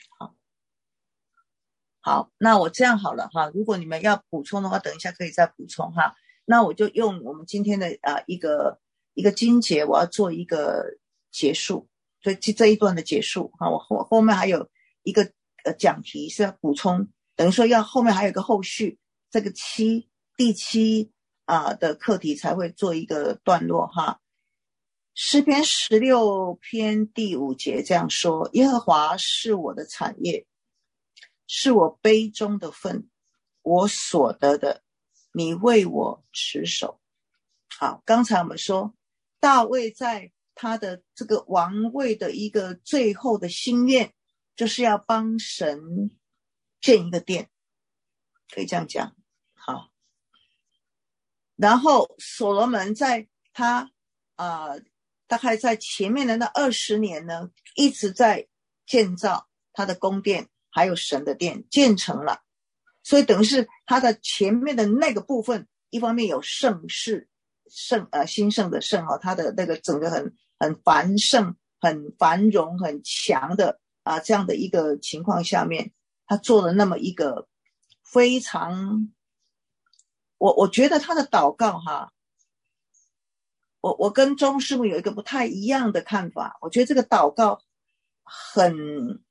好，那我这样好了哈，如果你们要补充的话，等一下可以再补充哈。那我就用我们今天的一个经节，我要做一个结束，所以这一段的结束哈，我后面还有一个讲题是要补充，等于说要后面还有一个后续，这个第七的课题才会做一个段落哈。诗篇16篇第5节这样说：耶和华是我的产业，是我杯中的分，我所得的，你为我持守。好，刚才我们说大卫在他的这个王位的一个最后的心愿，就是要帮神建一个殿，可以这样讲。好，然后所罗门在他大概在前面的那20年呢，一直在建造他的宫殿，还有神的殿建成了。所以等于是他的前面的那个部分，一方面有盛世兴盛的盛他的那个整个很繁盛、很繁荣、很强的这样的一个情况下面，他做了那么一个非常，我觉得他的祷告哈，我跟钟师傅有一个不太一样的看法。我觉得这个祷告很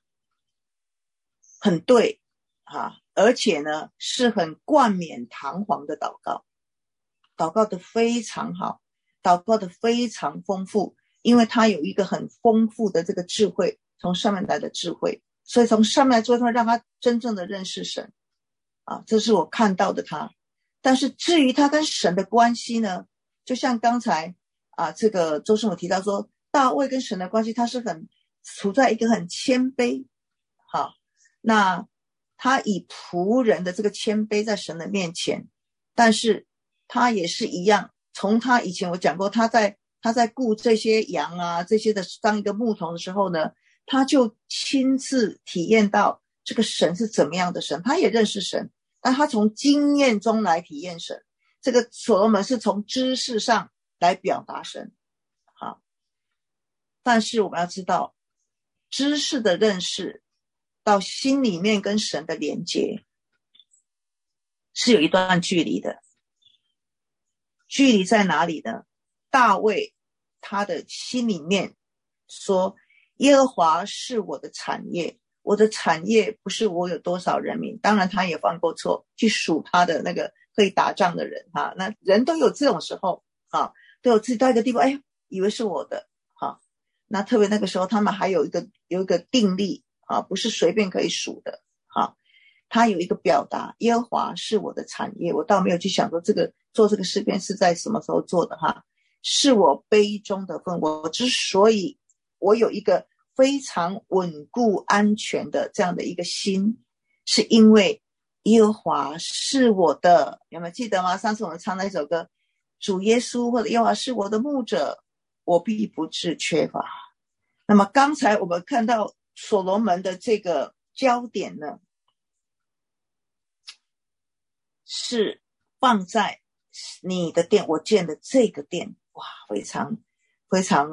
对而且呢是很冠冕堂皇的祷告，祷告的非常好，祷告的非常丰富， 因为他有一个很丰富的这个智慧，从上面来的智慧，所以从上面来之后，他让他真正的认识神啊，这是我看到的他。但是至于他跟神的关系呢，就像刚才这个周师母提到说，大卫跟神的关系，他是很处在一个很谦卑，好，那他以仆人的这个谦卑在神的面前，但是他也是一样，从他以前我讲过，他在顾这些羊啊这些的当一个牧童的时候呢，他就亲自体验到这个神是怎么样的神，他也认识神，但他从经验中来体验神。这个所罗门是从知识上来表达神，好，但是我们要知道，知识的认识到心里面跟神的连接是有一段距离的。距离在哪里呢？大卫他的心里面说，耶和华是我的产业，我的产业不是我有多少人民，当然他也犯过错，去数他的那个可以打仗的人那人都有这种时候都有自己到一个地步，以为是我的那特别那个时候他们还有一个定例不是随便可以数的他有一个表达，耶和华是我的产业，我倒没有去想说做这个诗篇是在什么时候做的是我杯中的分。我之所以我有一个非常稳固安全的这样的一个心，是因为耶和华是我的，有没有记得吗？上次我们唱那首歌，主耶稣或者耶和华是我的牧者，我必不致缺乏。那么刚才我们看到所罗门的这个焦点呢，是放在你的殿，我建的这个殿，哇，非常非常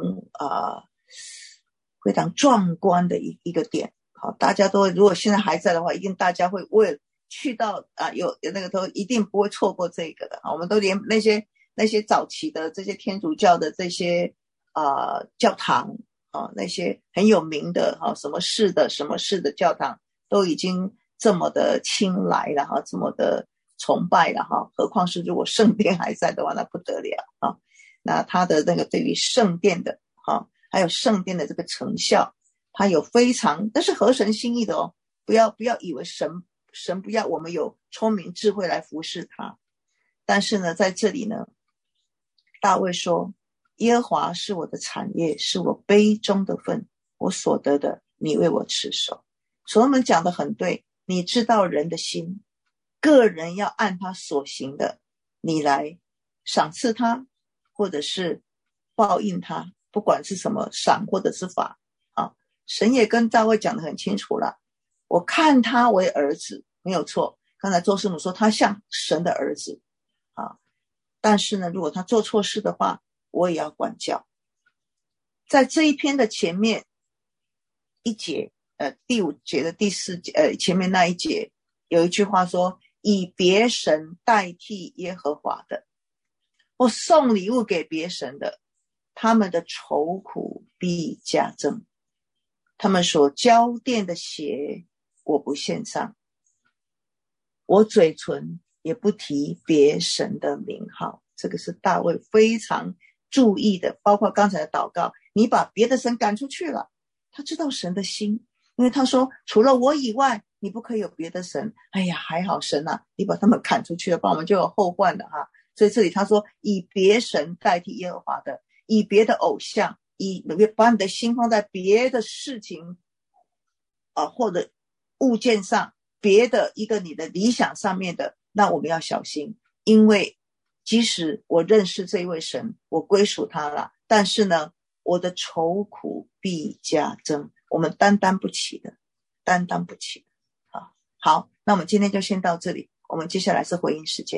非常壮观的一个殿。好，大家都如果现在还在的话，一定大家会为了去到有那个都一定不会错过这个的。我们都连那些早期的这些天主教的这些教堂那些很有名的什么市的教堂都已经这么的青睐了这么的崇拜了何况是如果圣殿还在的话，那不得了那他的那个对于圣殿的还有圣殿的这个成效，他有非常，但是合神心意的不要以为神不要我们有聪明智慧来服侍他。但是呢，在这里呢，大卫说，耶和华是我的产业，是我杯中的分，我所得的你为我持守。所罗门讲得很对，你知道人的心，个人要按他所行的，你来赏赐他，或者是报应他，不管是什么赏或者是罚神也跟大卫讲得很清楚了，我看他为儿子，没有错。刚才周师母说他像神的儿子但是呢，如果他做错事的话，我也要管教。在这一篇的前面一节第5节的第4节前面那一节有一句话说，以别神代替耶和华的，或送礼物给别神的，他们的愁苦必加增，他们所交奠的血我不献上，我嘴唇也不提别神的名号。这个是大卫非常注意的，包括刚才的祷告，你把别的神赶出去了，他知道神的心，因为他说除了我以外你不可以有别的神。还好神你把他们赶出去了，不然我们就有后患了所以这里他说以别神代替耶和华的，以别的偶像，把你的心放在别的事情或者物件上，别的一个你的理想上面的，那我们要小心。因为即使我认识这一位神，我归属他了，但是呢，我的愁苦必加增，我们担当不起的。好，那我们今天就先到这里，我们接下来是回应时间。